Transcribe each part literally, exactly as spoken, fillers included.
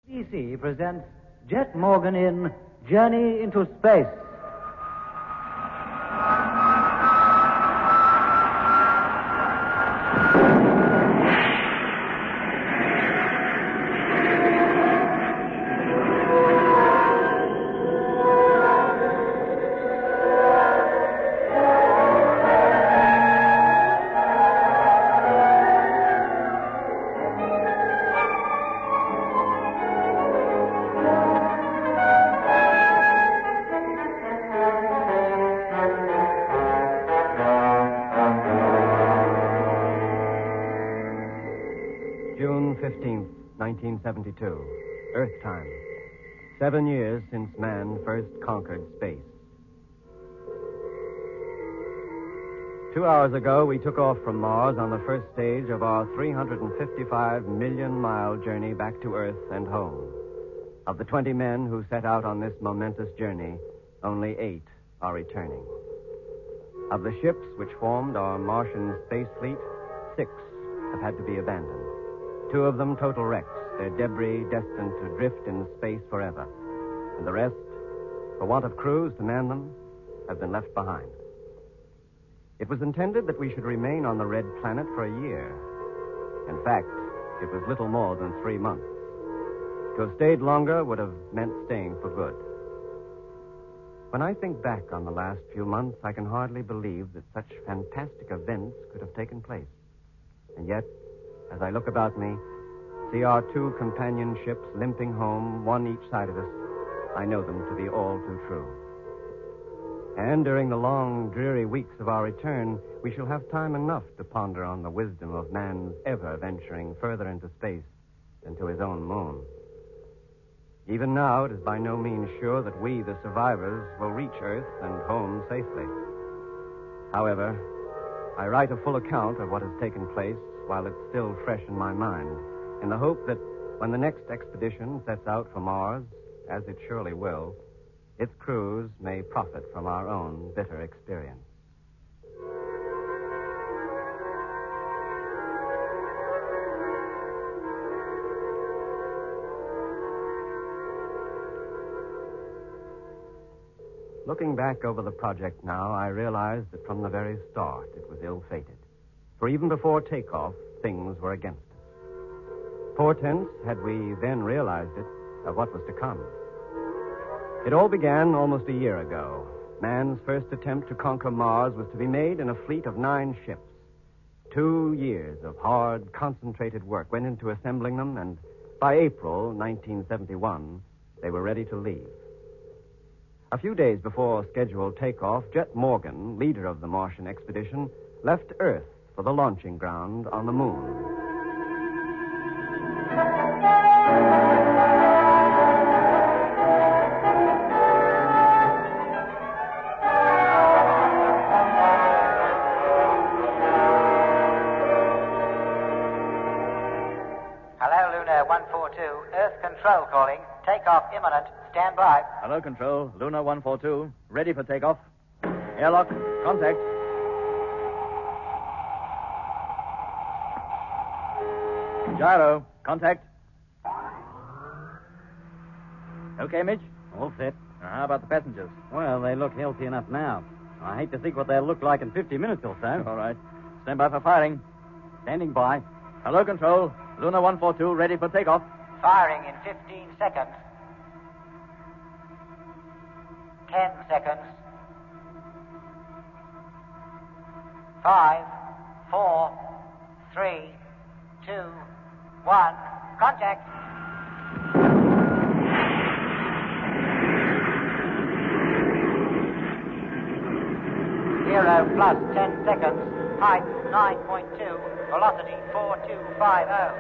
B B C presents Jet Morgan in Journey into Space. June fifteenth, nineteen seventy-two. Earth time. Seven years since man first conquered space. Two hours ago, we took off from Mars on the first stage of our three hundred fifty-five million mile journey back to Earth and home. Of the twenty men who set out on this momentous journey, only eight are returning. Of the ships which formed our Martian space fleet, six have had to be abandoned. Two of them total wrecks, their debris destined to drift in space forever. And the rest, for want of crews to man them, have been left behind. It was intended that we should remain on the Red Planet for a year. In fact, it was little more than three months. To have stayed longer would have meant staying for good. When I think back on the last few months, I can hardly believe that such fantastic events could have taken place. And yet, as I look about me, see our two companion ships limping home, one each side of us, I know them to be all too true. And during the long, dreary weeks of our return, we shall have time enough to ponder on the wisdom of man's ever venturing further into space than to his own moon. Even now, it is by no means sure that we, the survivors, will reach Earth and home safely. However, I write a full account of what has taken place while it's still fresh in my mind, in the hope that when the next expedition sets out for Mars, as it surely will, its crews may profit from our own bitter experience. Looking back over the project now, I realize that from the very start it was ill-fated. For even before takeoff, things were against us. Portents, had we then realized it, of what was to come. It all began almost a year ago. Man's first attempt to conquer Mars was to be made in a fleet of nine ships. Two years of hard, concentrated work went into assembling them, and by April nineteen seventy-one, they were ready to leave. A few days before scheduled takeoff, Jet Morgan, leader of the Martian expedition, left Earth for the launching ground on the moon. Hello, Luna one four two. Earth Control calling. Takeoff imminent. Stand by. Hello, Control. Luna one four two. Ready for takeoff. Airlock. Contact. Gyro. Contact. Okay, Mitch? All set. Uh, how about the passengers? Well, they look healthy enough now. I hate to think what they'll look like in fifty minutes or so. All right. Stand by for firing. Standing by. Hello, Control. Luna one four two. Ready for takeoff. Firing in fifteen seconds. Ten seconds. Five, four, three, two, one. Contact. Zero plus ten seconds. Height nine point two. Velocity four two five zero.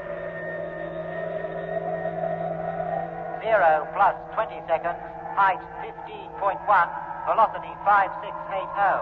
Zero plus twenty seconds. Height fifteen point one. Velocity five six eight zero.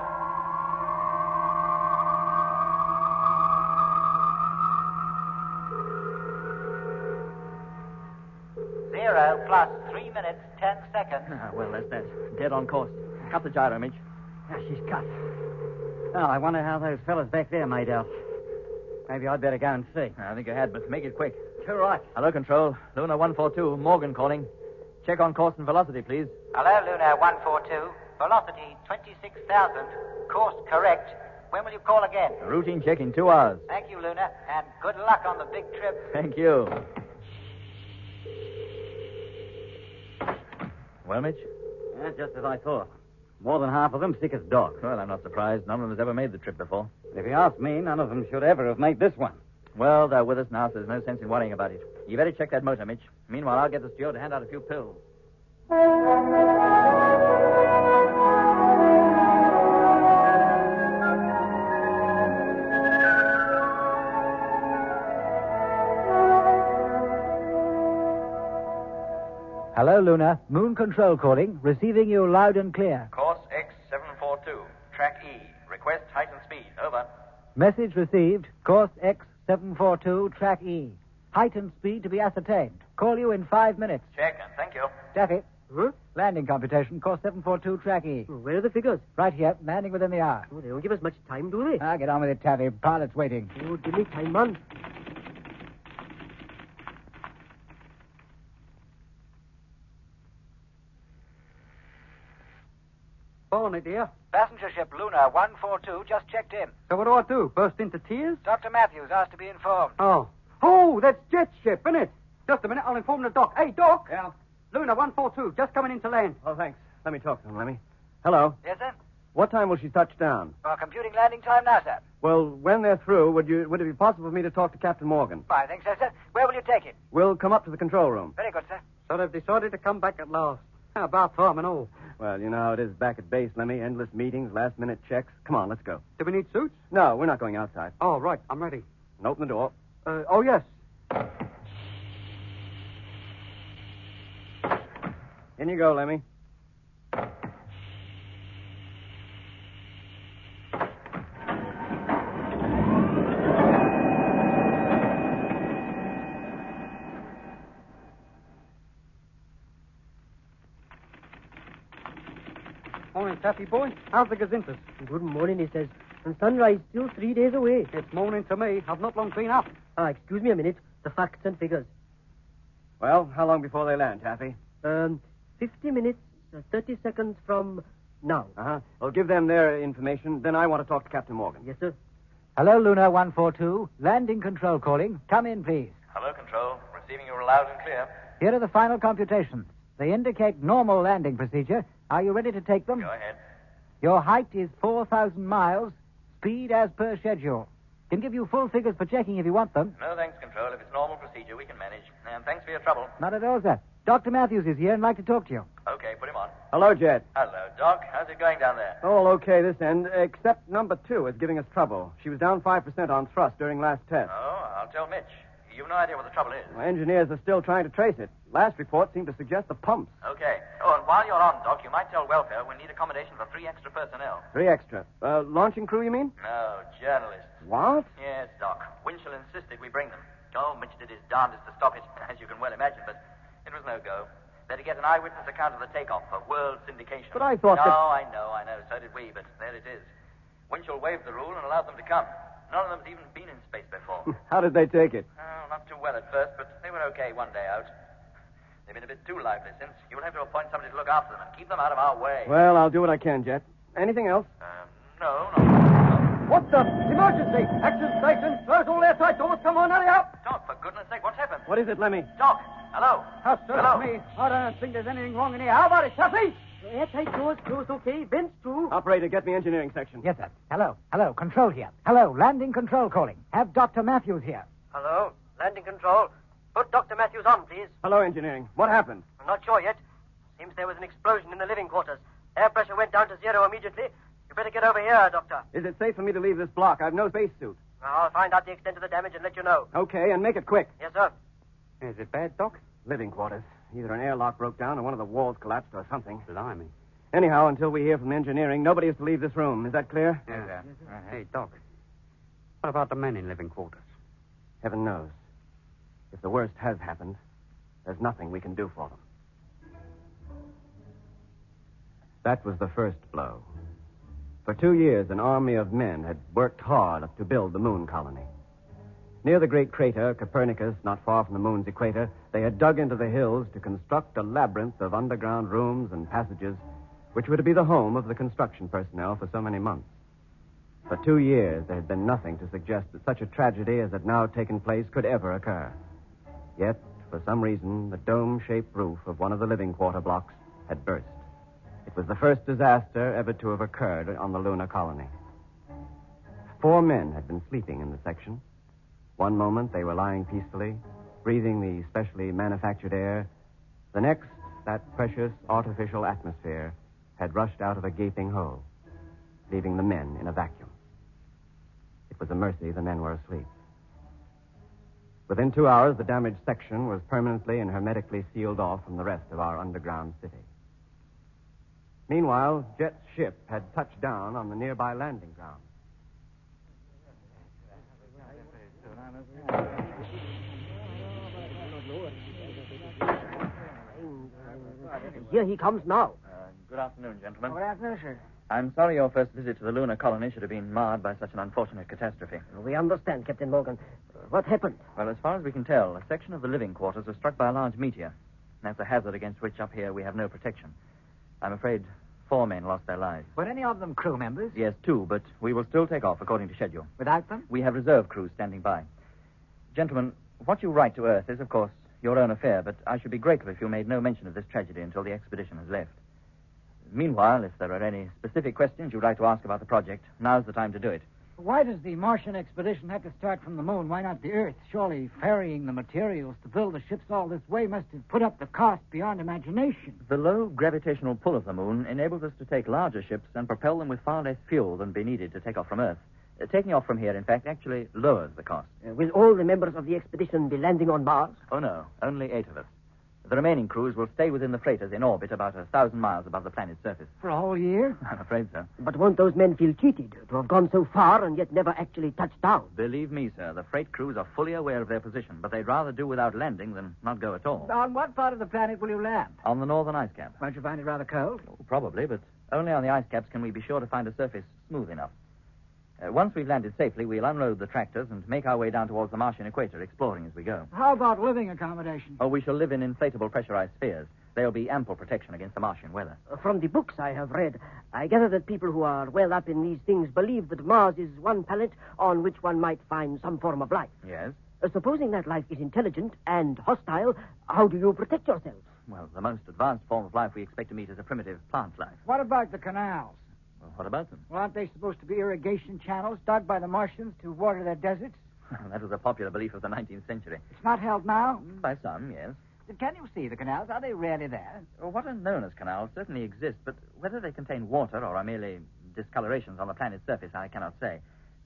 Zero plus three minutes, ten seconds. Ah, well, that's that. Dead on course. Cut the gyro, Mitch. Yeah, she's cut. Oh, I wonder how those fellas back there made out. Maybe I'd better go and see. I think you had, but make it quick. Sure right. Hello, Control. Luna one four two, Morgan calling. Check on course and velocity, please. Hello, Luna one four two. Velocity twenty-six thousand. Course correct. When will you call again? A routine check in two hours. Thank you, Luna, and good luck on the big trip. Thank you. Well, Mitch? Yeah, just as I thought. More than half of them sick as dogs. Well, I'm not surprised. None of them has ever made the trip before. If you ask me, none of them should ever have made this one. Well, they're with us now, so there's no sense in worrying about it. You better check that motor, Mitch. Meanwhile, I'll get the steward to hand out a few pills. Hello, Luna. Moon Control calling. Receiving you loud and clear. Course X seven four two, track E. Request height and speed. Over. Message received. Course X seven four two, track E. Height and speed to be ascertained. Call you in five minutes. Check, and thank you. Daffy. Huh? Landing computation. Course seven four two, track E. Oh, where are the figures? Right here. Landing within the hour. Oh, they don't give us much time, do they? Ah, get on with it, Taffy. Pilot's waiting. Oh, give me time, man. Barney, dear. Passenger ship Luna one four two just checked in. So what do I do? Burst into tears? Doctor Matthews asked to be informed. Oh. Oh, that's Jet Ship, isn't it? Just a minute, I'll inform the doc. Hey, Doc. Yeah? Luna one four two, just coming into land. Oh, thanks. Let me talk to him, Lemmy. Hello. Yes, sir? What time will she touch down? Well, computing landing time now, sir. Well, when they're through, would you would it be possible for me to talk to Captain Morgan? I think so, sir. Where will you take it? We'll come up to the control room. Very good, sir. So they've decided to come back at last. How about farm and all? Well, you know how it is back at base, Lemmy. Endless meetings, last-minute checks. Come on, let's go. Do we need suits? No, we're not going outside. Oh, right. I'm ready. And open the door. Uh, oh, yes. In you go, Lemmy. Morning, Taffy boy. How's the gazintas? Good morning, he says. And sunrise still three days away. It's morning to me. I've not long been up. Ah, excuse me a minute. The facts and figures. Well, how long before they land, Taffy? Um, fifty minutes, uh, thirty seconds from now. Uh-huh. Well, give them their information. Then I want to talk to Captain Morgan. Yes, sir. Hello, Luna one four two. Landing control calling. Come in, please. Hello, Control. Receiving you loud and clear. Here are the final computations. They indicate normal landing procedure. Are you ready to take them? Go ahead. Your height is four thousand miles. Speed as per schedule. Can give you full figures for checking if you want them. No, thanks, Control. If it's normal procedure, we can manage. And thanks for your trouble. Not at all, sir. Doctor Matthews is here and like to talk to you. Okay, put him on. Hello, Jet. Hello, Doc. How's it going down there? All okay this end, except number two is giving us trouble. She was down five percent on thrust during last test. Oh, I'll tell Mitch. You've no idea what the trouble is. Well, engineers are still trying to trace it. Last report seemed to suggest the pumps. Okay. Oh, and while you're on, Doc, you might tell welfare we need accommodation for three extra personnel. Three extra. Uh, launching crew, you mean? No, journalists. What? Yes, Doc. Winchell insisted we bring them. Oh, Mitch did his darndest to stop it, as you can well imagine, but it was no go. They're to get an eyewitness account of the takeoff for world syndication. But I thought no, that... No, I know, I know. So did we, but there it is. Winchell waived the rule and allowed them to come. None of them's even been in space before. How did they take it? Oh, not too well at first, but they were okay one day out. They've been a bit too lively since. You'll have to appoint somebody to look after them and keep them out of our way. Well, I'll do what I can, Jet. Anything else? Um, no, no, no. What's up? Emergency! Action station! Close all airtight doors. Come on, hurry up! Doc, for goodness sake, what's happened? What is it, Lemmy? Doc, hello. Hush, sir. Hello. Me. I don't think there's anything wrong in here. How about it, Taffy? Airtight doors closed, okay. Vents too. Operator, get me engineering section. Yes, sir. Hello. Hello. Control here. Hello. Landing control calling. Have Doctor Matthews here. Hello, landing control. Put Doctor Matthews on, please. Hello, engineering. What happened? I'm not sure yet. Seems there was an explosion in the living quarters. Air pressure went down to zero immediately. You better get over here, Doctor. Is it safe for me to leave this block? I've no spacesuit. I'll find out the extent of the damage and let you know. Okay, and make it quick. Yes, sir. Is it bad, Doc? Living quarters. Either an airlock broke down or one of the walls collapsed or something. Blimey. Anyhow, until we hear from engineering, nobody is to leave this room. Is that clear? Yeah. Yes, uh, hey, Doc. What about the men in living quarters? Heaven knows. If the worst has happened, there's nothing we can do for them. That was the first blow. For two years, an army of men had worked hard to build the moon colony. Near the great crater, Copernicus, not far from the moon's equator, they had dug into the hills to construct a labyrinth of underground rooms and passages which were to be the home of the construction personnel for so many months. For two years, there had been nothing to suggest that such a tragedy as had now taken place could ever occur. Yet, for some reason, the dome-shaped roof of one of the living quarter blocks had burst. It was the first disaster ever to have occurred on the lunar colony. Four men had been sleeping in the section. One moment, they were lying peacefully, breathing the specially manufactured air. The next, that precious artificial atmosphere had rushed out of a gaping hole, leaving the men in a vacuum. It was a mercy the men were asleep. Within two hours, the damaged section was permanently and hermetically sealed off from the rest of our underground city. Meanwhile, Jet's ship had touched down on the nearby landing ground. Here he comes now. Uh, good afternoon, gentlemen. Good afternoon, sir. I'm sorry your first visit to the lunar colony should have been marred by such an unfortunate catastrophe. We understand, Captain Morgan. Uh, what happened? Well, as far as we can tell, a section of the living quarters was struck by a large meteor. That's a hazard against which up here we have no protection. I'm afraid four men lost their lives. Were any of them crew members? Yes, two, but we will still take off according to schedule. Without them? We have reserve crews standing by. Gentlemen, what you write to Earth is, of course, your own affair, but I should be grateful if you made no mention of this tragedy until the expedition has left. Meanwhile, if there are any specific questions you'd like to ask about the project, now's the time to do it. Why does the Martian expedition have to start from the moon? Why not the Earth? Surely ferrying the materials to build the ships all this way must have put up the cost beyond imagination. The low gravitational pull of the moon enables us to take larger ships and propel them with far less fuel than be needed to take off from Earth. Uh, taking off from here, in fact, actually lowers the cost. Uh, will all the members of the expedition be landing on Mars? Oh, no. Only eight of us. The remaining crews will stay within the freighters in orbit about a thousand miles above the planet's surface. For a whole year? I'm afraid so. But won't those men feel cheated to have gone so far and yet never actually touched down? Believe me, sir, the freight crews are fully aware of their position, but they'd rather do without landing than not go at all. On what part of the planet will you land? On the northern ice cap. Won't you find it rather cold? Oh, probably, but only on the ice caps can we be sure to find a surface smooth enough. Uh, once we've landed safely, we'll unload the tractors and make our way down towards the Martian equator, exploring as we go. How about living accommodation? Oh, we shall live in inflatable pressurized spheres. There'll be ample protection against the Martian weather. Uh, From the books I have read, I gather that people who are well up in these things believe that Mars is one planet on which one might find some form of life. Yes? Uh, supposing that life is intelligent and hostile, how do you protect yourselves? Well, the most advanced form of life we expect to meet is a primitive plant life. What about the canals? Well, what about them? Well, aren't they supposed to be irrigation channels dug by the Martians to water their deserts? That was a popular belief of the nineteenth century. It's not held now? By some, yes. Can you see the canals? Are they really there? Well, what are known as canals certainly exist, but whether they contain water or are merely discolorations on the planet's surface, I cannot say.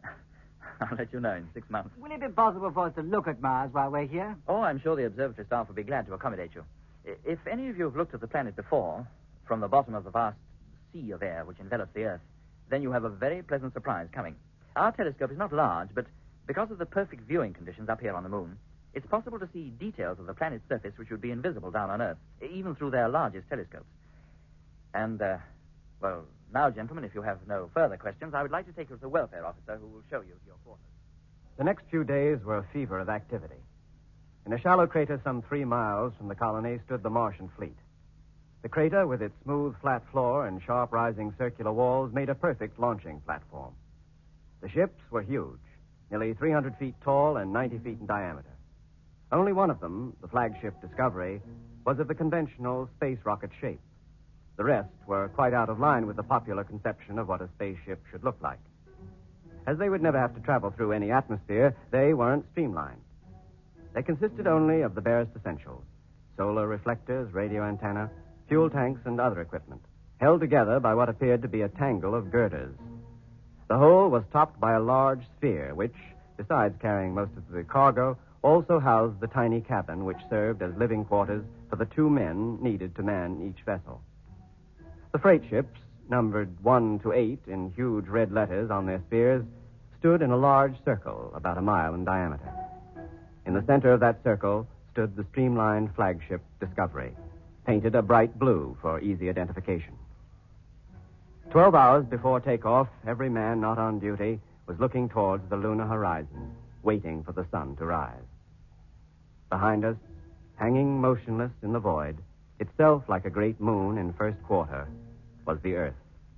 I'll let you know in six months. Will it be possible for us to look at Mars while we're here? Oh, I'm sure the observatory staff will be glad to accommodate you. I- If any of you have looked at the planet before, from the bottom of the vast sea of air which envelops the Earth, then you have a very pleasant surprise coming. Our telescope is not large, but because of the perfect viewing conditions up here on the moon, it's possible to see details of the planet's surface which would be invisible down on Earth, even through their largest telescopes. And, uh, well, now, gentlemen, if you have no further questions, I would like to take you to the welfare officer who will show you your quarters. The next few days were a fever of activity. In a shallow crater some three miles from the colony stood the Martian fleet. The crater, with its smooth, flat floor and sharp rising circular walls, made a perfect launching platform. The ships were huge, nearly three hundred feet tall and ninety feet in diameter. Only one of them, the flagship Discovery, was of the conventional space rocket shape. The rest were quite out of line with the popular conception of what a spaceship should look like. As they would never have to travel through any atmosphere, they weren't streamlined. They consisted only of the barest essentials: solar reflectors, radio antenna, fuel tanks, and other equipment, held together by what appeared to be a tangle of girders. The whole was topped by a large sphere, which, besides carrying most of the cargo, also housed the tiny cabin which served as living quarters for the two men needed to man each vessel. The freight ships, numbered one to eight in huge red letters on their spheres, stood in a large circle about a mile in diameter. In the center of that circle stood the streamlined flagship Discovery, painted a bright blue for easy identification. Twelve hours before takeoff, every man not on duty was looking towards the lunar horizon, waiting for the sun to rise. Behind us, hanging motionless in the void, itself like a great moon in first quarter, was the Earth.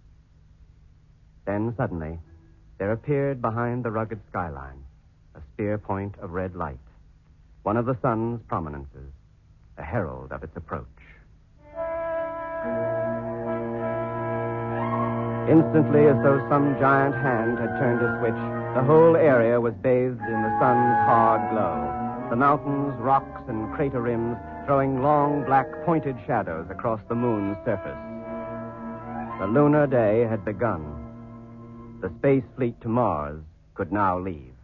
Then suddenly, there appeared behind the rugged skyline a spear point of red light, one of the sun's prominences, a herald of its approach. Instantly, as though some giant hand had turned a switch, the whole area was bathed in the sun's hard glow. The mountains, rocks, and crater rims throwing long, black, pointed shadows across the moon's surface. The lunar day had begun. The space fleet to Mars could now leave.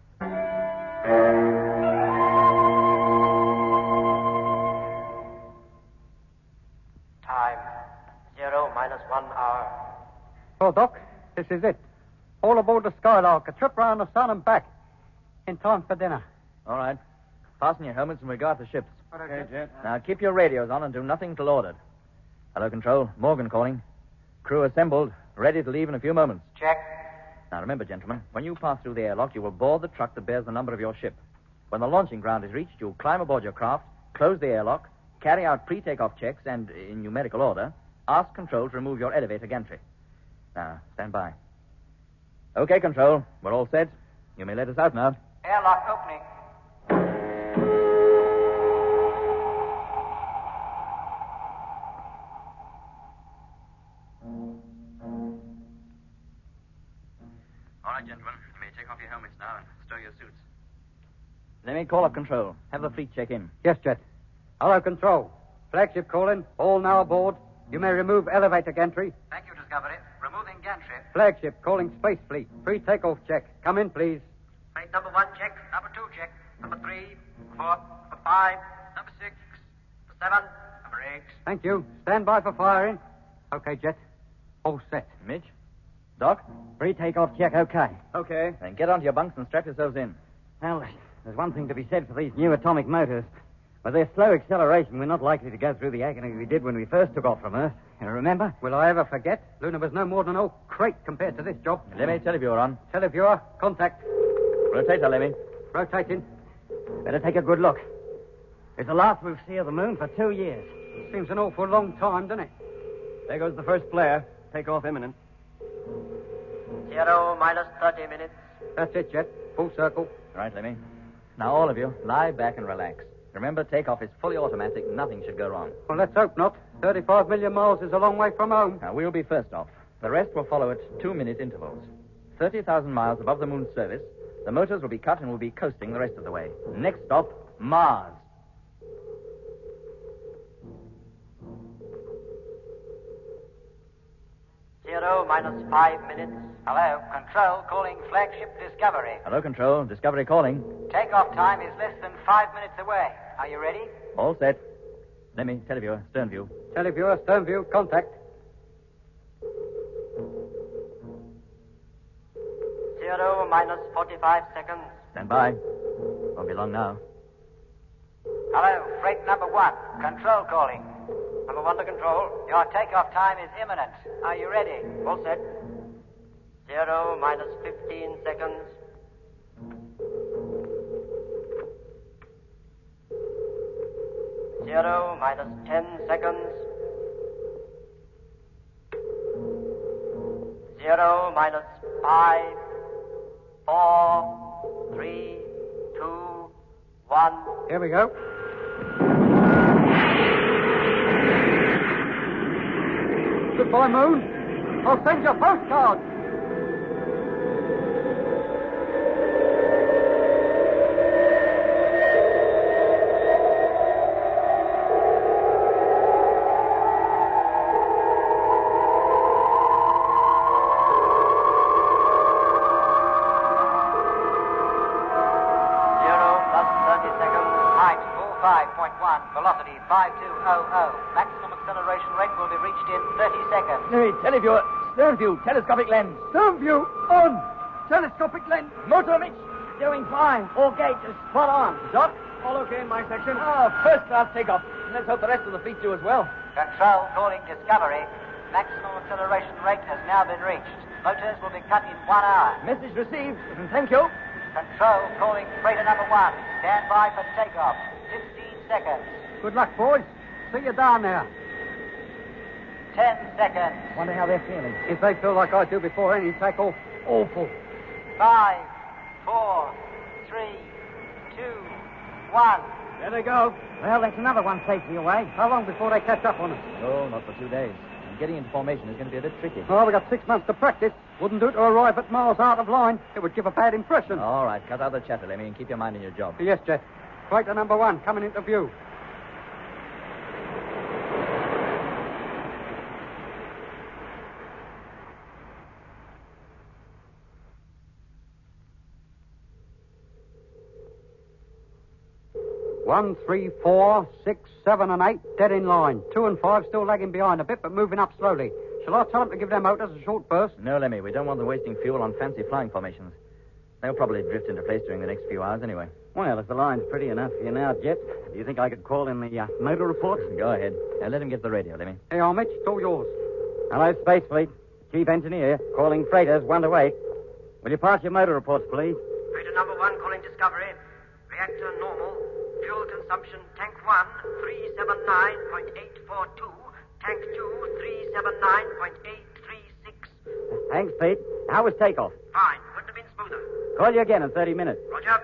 Time. Zero minus one hour. Oh, Doc, this is it. All aboard the Skylark, a trip round the sun and back. In time for dinner. All right. Fasten your helmets and regard the ships. Okay, Jet. Now, keep your radios on and do nothing till ordered. Hello, Control. Morgan calling. Crew assembled, ready to leave in a few moments. Check. Now, remember, gentlemen, when you pass through the airlock, you will board the truck that bears the number of your ship. When the launching ground is reached, you'll climb aboard your craft, close the airlock, carry out pre-takeoff checks, and, in numerical order, ask Control to remove your elevator gantry. Now, stand by. Okay, Control. We're all set. You may let us out now. Airlock opening. All right, gentlemen. You may take off your helmets now and stow your suits. Let me call up Control. Have the fleet check in. Yes, Jet. Hello, Control. Flagship calling. All now aboard. You may remove elevator gantry. Thank you, Discovery. Removing gantry. Flagship calling Space Fleet. Pre-takeoff check. Come in, please. Flight number one, check. Number two, check. Number three, four, number five, number six, number seven, number eight. Thank you. Stand by for firing. Okay, Jet. All set. Mitch? Doc? Pre-takeoff check okay. Okay. Then get onto your bunks and strap yourselves in. Well, there's one thing to be said for these new atomic motors. With their slow acceleration, we're not likely to go through the agony we did when we first took off from Earth. You remember? Will I ever forget? Luna was no more than an old crate compared to this job. Lemmy, televiewer on. Televiewer, contact. Rotator, Lemmy. Rotating. Better take a good look. It's the last we'll see of the moon for two years. Seems an awful long time, doesn't it? There goes the first flare. Takeoff imminent. Zero minus thirty minutes. That's it, Jet. Full circle. Right, Lemmy. Now, all of you, lie back and relax. Remember, takeoff is fully automatic. Nothing should go wrong. Well, let's hope not. thirty-five million miles is a long way from home. Now, we'll be first off. The rest will follow at two-minute intervals. thirty thousand miles above the moon's surface, the motors will be cut and will be coasting the rest of the way. Next stop, Mars. Zero minus five minutes. Hello, Control calling Flagship Discovery. Hello, Control. Discovery calling. Takeoff time is less than five minutes away. Are you ready? All set. Lemmy, televiewer, stern view. Televiewer, stern view, contact. Zero minus forty-five seconds. Stand by. Won't be long now. Hello, freight number one. Control calling. Number one to Control. Your takeoff time is imminent. Are you ready? All set. Zero minus fifteen seconds. Zero minus ten seconds. Zero minus five, four, three, two, one. Here we go. Goodbye, Moon. I'll send you a postcard. five two hundred. Maximum acceleration rate will be reached in thirty seconds. Lemmy, televiewer, stern view, telescopic lens. Stern view on. Telescopic lens. Motor mix. Doing fine. All gates are spot on. Doc? All okay in my section. Ah, first class takeoff. Let's hope the rest of the fleet do as well. Control calling Discovery. Maximum acceleration rate has now been reached. Motors will be cut in one hour. Message received. Thank you. Control calling freighter number one. Stand by for takeoff. Fifteen seconds. Good luck, boys. See you down there. Ten seconds. Wonder how they're feeling. If they feel like I do before any takeoff, awful. Five, four, three, two, one. There they go. Well, that's another one safely away. How long before they catch up on us? No, not for two days. And getting into formation is going to be a bit tricky. Oh, we got six months to practice. Wouldn't do to arrive at miles out of line. It would give a bad impression. All right, cut out the chatter, Lemmy, and keep your mind on your job. Yes, Jet. Freighter number one coming into view. One, three, four, six, seven, and eight, dead in line. Two and five still lagging behind a bit, but moving up slowly. Shall I tell them to give their motors a short burst? No, Lemmy, we don't want them wasting fuel on fancy flying formations. They'll probably drift into place during the next few hours anyway. Well, if the line's pretty enough for you now, Jet, do you think I could call in the uh, motor reports? Go ahead. Now let him get the radio, Lemmy. Hey, Armich, it's all yours. Hello, Space Fleet. Chief Engineer, calling freighters one to eight. Will you pass your motor reports, please? Freighter number one calling Discovery. Reactor normal. Fuel consumption, tank one, three seventy-nine point eight four two. Tank two, three seventy-nine point eight three six. Thanks, Pete. How was takeoff? Fine. Couldn't have been smoother. Call you again in thirty minutes. Roger.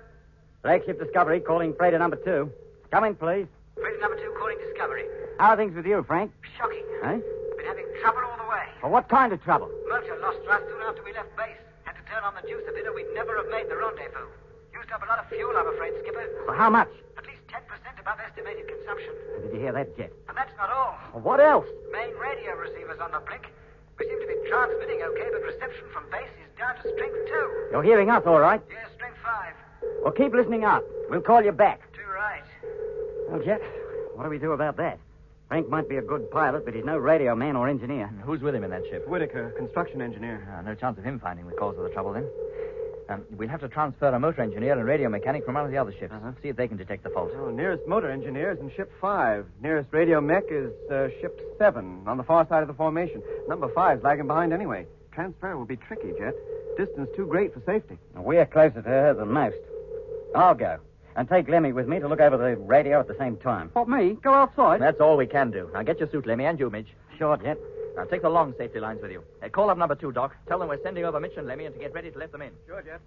Flagship Discovery calling freighter number two. Come in, please. Freighter number two calling Discovery. How are things with you, Frank? Shocking. Eh? Been having trouble all the way. Well, what kind of trouble? Motor lost thrust soon after we left base. Had to turn on the juice a bit or we'd never have made the rendezvous. Used up a lot of fuel, I'm afraid, Skipper. Well, how much? At least ten percent above estimated consumption. Did you hear that, Jet? And that's not all. Well, what else? Main radio receivers on the blink. We seem to be transmitting okay, but reception from base is down to strength two. You're hearing us, all right? Yes, strength five. Well, keep listening up. We'll call you back. Too right. Well, Jet, what do we do about that? Frank might be a good pilot, but he's no radio man or engineer. And who's with him in that ship? Whitaker, construction engineer. Ah, no chance of him finding the cause of the trouble, then. Um, we'll have to transfer a motor engineer and radio mechanic from one of the other ships. Uh-huh. See if they can detect the fault. Oh, nearest motor engineer is in ship five. Nearest radio mech is uh, ship seven, on the far side of the formation. Number five's lagging behind anyway. Transfer will be tricky, Jet. Distance too great for safety. We're closer to her than most. I'll go. And take Lemmy with me to look over the radio at the same time. What, me? Go outside? That's all we can do. Now get your suit, Lemmy, and you, Mitch. Sure, Jet. Now take the long safety lines with you. Uh, call up number two, Doc. Tell them we're sending over Mitch and Lemmy and to get ready to let them in. Sure, Jet.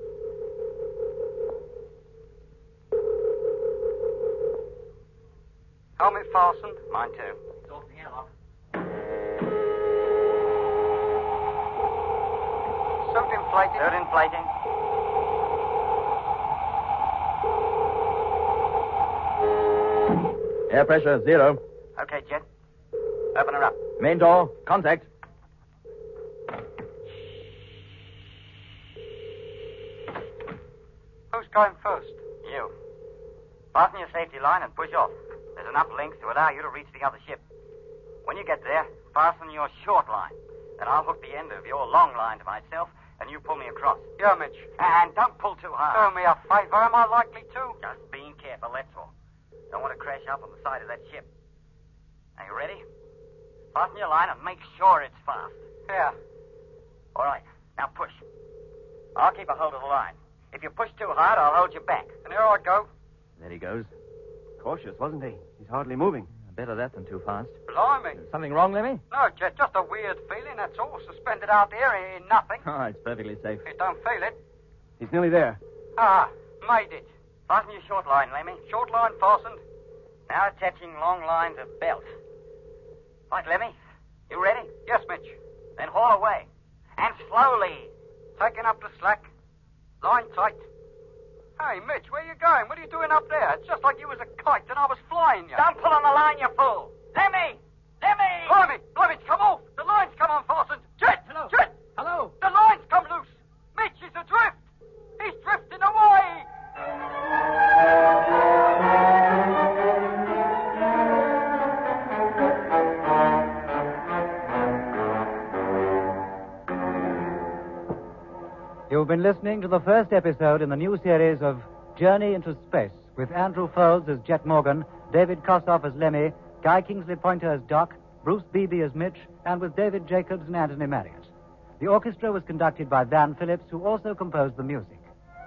Helmet fastened. Mine, too. Talk the airlock. Suit inflated. Suit inflating. Air pressure, zero. Okay, Jet. Open her up. Main door, contact. Who's going first? You. Fasten your safety line and push off. There's enough length to allow you to reach the other ship. When you get there, fasten your short line. Then I'll hook the end of your long line to myself, and you pull me across. Yeah, Mitch. And don't pull too hard. Do me a favor. Am I likely to? Just being careful, that's all. Don't want to crash up on the side of that ship. Are you ready? Fasten your line and make sure it's fast. Yeah. All right. Now push. I'll keep a hold of the line. If you push too hard, I'll hold you back. And here I go. There he goes. Cautious, wasn't he? He's hardly moving. Better that than too fast. Blimey. Something wrong, Lemmy? No, Jet, just a weird feeling, that's all. Suspended out there in nothing. Oh, it's perfectly safe. You don't feel it. He's nearly there. Ah, made it. Fasten your short line, Lemmy. Short line fastened. Now attaching long line to belt. Right, Lemmy. You ready? Yes, Mitch. Then haul away. And slowly. Taking up the slack. Line tight. Hey, Mitch, where you going? What are you doing up there? It's just like you was a kite and I was flying you. Don't pull on the line, you fool. Lemmy! Lemmy! Blimey! Blimey, come off! The line's come unfastened! Jet! Hello. Jet! Hello? The line's come loose! Mitch is adrift! He's drifting away! You've been listening to the first episode in the new series of Journey into Space with Andrew Folds as Jet Morgan, David Kossoff as Lemmy, Guy Kingsley Pointer as Doc, Bruce Beebe as Mitch, and with David Jacobs and Anthony Marriott. The orchestra was conducted by Van Phillips, who also composed the music.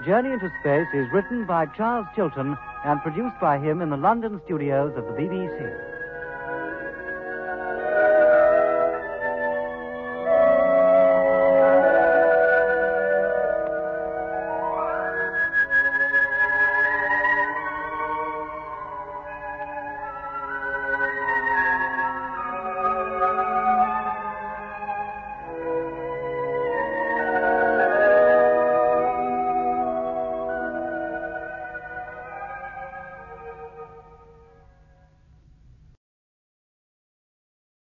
Journey into Space is written by Charles Chilton and produced by him in the London studios of the B B C.